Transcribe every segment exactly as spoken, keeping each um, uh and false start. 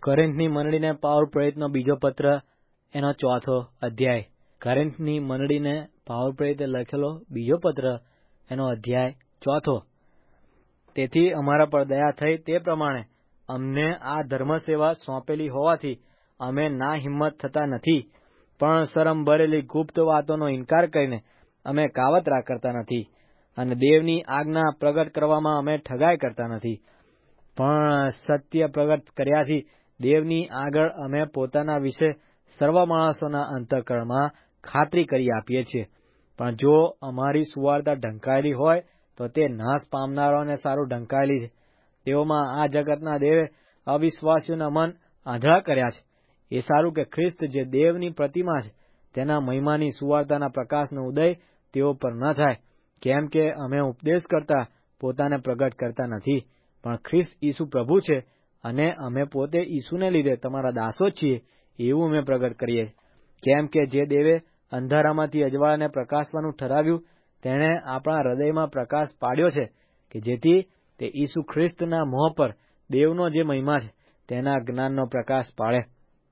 કોરિન્થની મંડળીને Paul પ્રેરિતનો બીજો પત્ર એનો ચોથો અધ્યાય. કોરિન્થની મંડળીને પાઉલ પ્રેરિતે લખેલો બીજો પત્ર એનો અધ્યાય ચોથો. તેથી અમારા પર દયા થઈ તે પ્રમાણે અમને આ ધર્મસેવા સોંપેલી હોવાથી અમે ના હિંમત થતા નથી, પણ શરમ ભરેલી ગુપ્ત વાતોનો ઇનકાર કરીને અમે કાવતરા કરતા નથી, અને દેવની આજ્ઞા પ્રગટ કરવામાં અમે ઠગાઈ કરતા નથી, પણ સત્ય પ્રગટ કર્યાથી દેવની આગળ અમે પોતાના વિશે સર્વ માણસોના અંતઃકરણમાં ખાતરી કરી આપીએ છીએ. પણ જો અમારી સુવાર્તા ઢંકાયેલી હોય તો તે નાશ પામનારાઓને સારું ઢંકાયેલી છે. તેઓમાં આ જગતના દેવે અવિશ્વાસીઓના મન આંધળા કર્યા છે. એ સારું કે ખ્રિસ્ત જે દેવની પ્રતિમા છે તેના મહિમાની સુવાર્તાના પ્રકાશનો ઉદય તેઓ પર ન થાય. કેમ કે અમે ઉપદેશ કરતા પોતાને પ્રગટ કરતા નથી, પણ ખ્રિસ્ત ઈસુ પ્રભુ છે, અને અમે પોતે ઈસુને લીધે તમારા દાસો છીએ એવું અમે પ્રગટ કરીએ. કેમ કે જે દેવે અંધારામાંથી અજવાળાને પ્રકાશવાનું ઠરાવ્યું તેણે આપણા હૃદયમાં પ્રકાશ પાડ્યો છે, કે જેથી તે ઈસુ ખ્રિસ્તના મોહ પર દેવનો જે મહિમા છે તેના જ્ઞાનનો પ્રકાશ પાડે.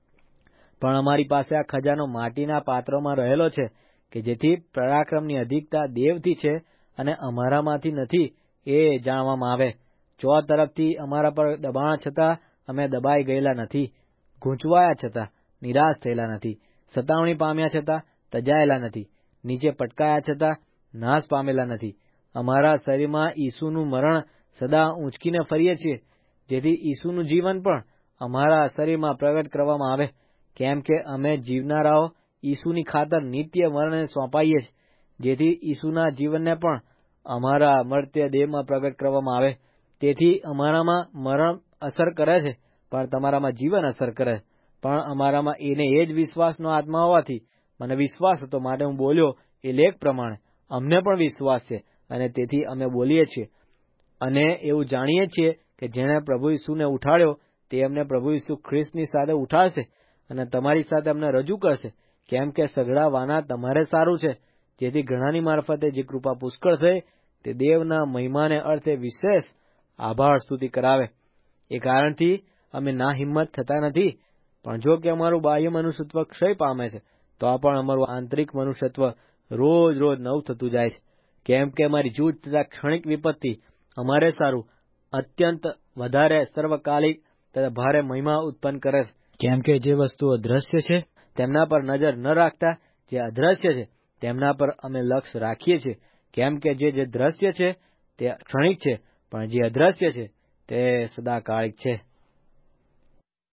પણ અમારી પાસે આ ખજાનો માટીના પાત્રોમાં રહેલો છે, કે જેથી પરાક્રમની અધિકતા દેવથી છે અને અમારામાંથી નથી એ જાણવામાં આવે. ચો તરફથી અમારા પર દબાણ છતાં અમે દબાઈ ગયેલા નથી, ગૂંચવાયા છતાં નિરાશ થયેલા નથી, સતાવણી પામ્યા છતાં તજાયેલા નથી, નીચે પટકાયા છતાં નાશ પામેલા નથી. અમારા શરીરમાં ઈસુનું મરણ સદા ઊંચકીને ફરીએ છીએ, જેથી ઈસુનું જીવન પણ અમારા શરીરમાં પ્રગટ કરવામાં આવે. કેમ કે અમે જીવનારાઓ ઈસુની ખાતર નિત્ય મરણને સોંપાઈએ છીએ, જેથી ઈસુના જીવનને પણ અમારા મર્ત્ય દેહમાં પ્રગટ કરવામાં આવે. તેથી અમારામાં મરણ અસર કરે છે, પણ તમારામાં જીવન અસર કરે છે. પણ અમારામાં એને એ જ વિશ્વાસનો આત્મા હોવાથી મને વિશ્વાસ હતો માટે હું બોલ્યો એ લેખ પ્રમાણે અમને પણ વિશ્વાસ છે, અને તેથી અમે બોલીએ છીએ. અને એવું જાણીએ છીએ કે જેણે પ્રભુ ઈસુને ઉઠાડ્યો તે અમને પ્રભુ ઈસુ ખ્રિસ્તની સાથે ઉઠાડશે અને તમારી સાથે અમને રજૂ કરશે. કેમ કે સઘળાવાના તમારે સારું છે, જેથી ઘણાની મારફતે જે કૃપા પુષ્કળ થઈ તે દેવના મહિમાને અર્થે વિશેષ આભાર સ્તુતિ કરાવે. એ કારણથી અમે ના હિંમત થતા નથી. પણ જો કે અમારું બાહ્ય મનુષ્યત્વ ક્ષય પામે છે, તો પણ અમારું આંતરિક મનુષ્યત્વ રોજ રોજ નવું થતું જાય છે. કેમ કે અમારી જૂજ તથા ક્ષણિક વિપત્તિ અમારે સારું અત્યંત વધારે સર્વકાલિક તથા ભારે મહિમા ઉત્પન્ન કરે છે. કેમ કે જે વસ્તુઓ દ્રશ્ય છે તેમના પર નજર ન રાખતા જે અદ્રશ્ય છે તેમના પર અમે લક્ષ્ય રાખીએ છીએ. કેમ કે જે જે દ્રશ્ય છે તે ક્ષણિક છે, પણ જે અદ્રશ્ય છે તે સદાકાળિક છે.